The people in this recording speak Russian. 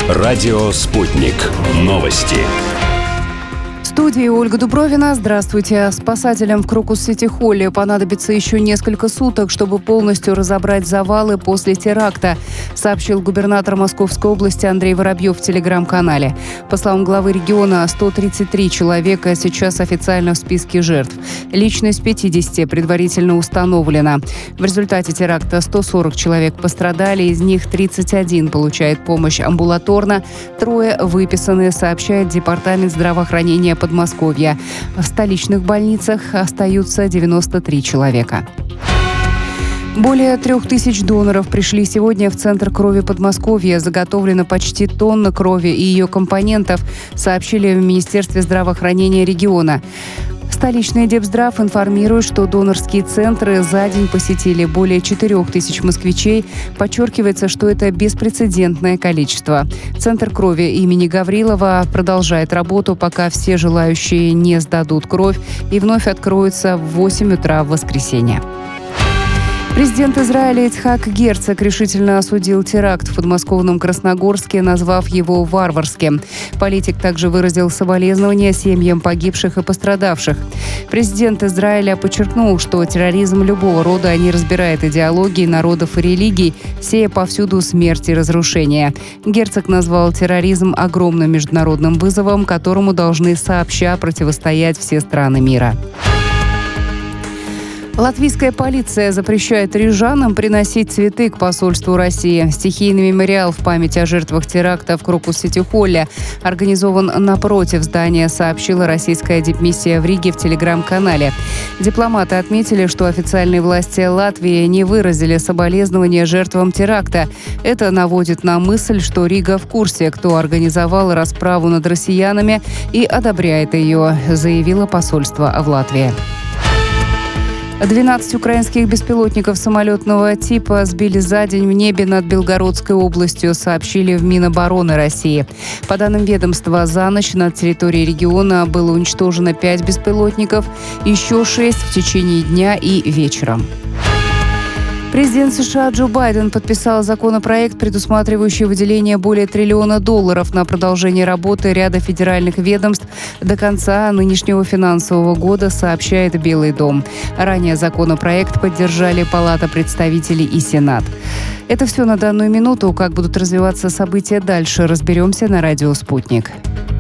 Радио «Спутник». Новости. В студии Ольга Дубровина. Здравствуйте. Спасателям в Крокус-Сити-Холле понадобится еще несколько суток, чтобы полностью разобрать завалы после теракта, сообщил губернатор Московской области Андрей Воробьев в телеграм-канале. По словам главы региона, 133 человека сейчас официально в списке жертв. Личность 50 предварительно установлена. В результате теракта 140 человек пострадали, из них 31 получает помощь амбулаторно, 3 выписаны, сообщает Департамент здравоохранения Подмосковья. В столичных больницах остаются 93 человека. Более 3000 доноров пришли сегодня в Центр крови Подмосковья. Заготовлено почти тонна крови и ее компонентов, сообщили в Министерстве здравоохранения региона. Столичный Депздрав информирует, что донорские центры за день посетили более 4000 москвичей. Подчеркивается, что это беспрецедентное количество. Центр крови имени Гаврилова продолжает работу, пока все желающие не сдадут кровь, и вновь откроется в 8 утра в воскресенье. Президент Израиля Ицхак Герцог решительно осудил теракт в подмосковном Красногорске, назвав его варварским. Политик также выразил соболезнования семьям погибших и пострадавших. Президент Израиля подчеркнул, что терроризм любого рода не разбирает идеологии народов и религий, сея повсюду смерть и разрушение. Герцог назвал терроризм огромным международным вызовом, которому должны сообща противостоять все страны мира. Латвийская полиция запрещает рижанам приносить цветы к посольству России. Стихийный мемориал в память о жертвах теракта в Крокус-Сити-Холле организован напротив здания, сообщила российская дипмиссия в Риге в телеграм-канале. Дипломаты отметили, что официальные власти Латвии не выразили соболезнования жертвам теракта. Это наводит на мысль, что Рига в курсе, кто организовал расправу над россиянами, и одобряет ее, заявило посольство в Латвии. 12 украинских беспилотников самолетного типа сбили за день в небе над Белгородской областью, сообщили в Минобороны России. По данным ведомства, за ночь на территории региона было уничтожено 5 беспилотников, еще 6 в течение дня и вечером. Президент США Джо Байден подписал законопроект, предусматривающий выделение более $1 триллиона на продолжение работы ряда федеральных ведомств до конца нынешнего финансового года, сообщает Белый дом. Ранее законопроект поддержали Палата представителей и Сенат. Это все на данную минуту. Как будут развиваться события дальше, разберемся на радио «Спутник».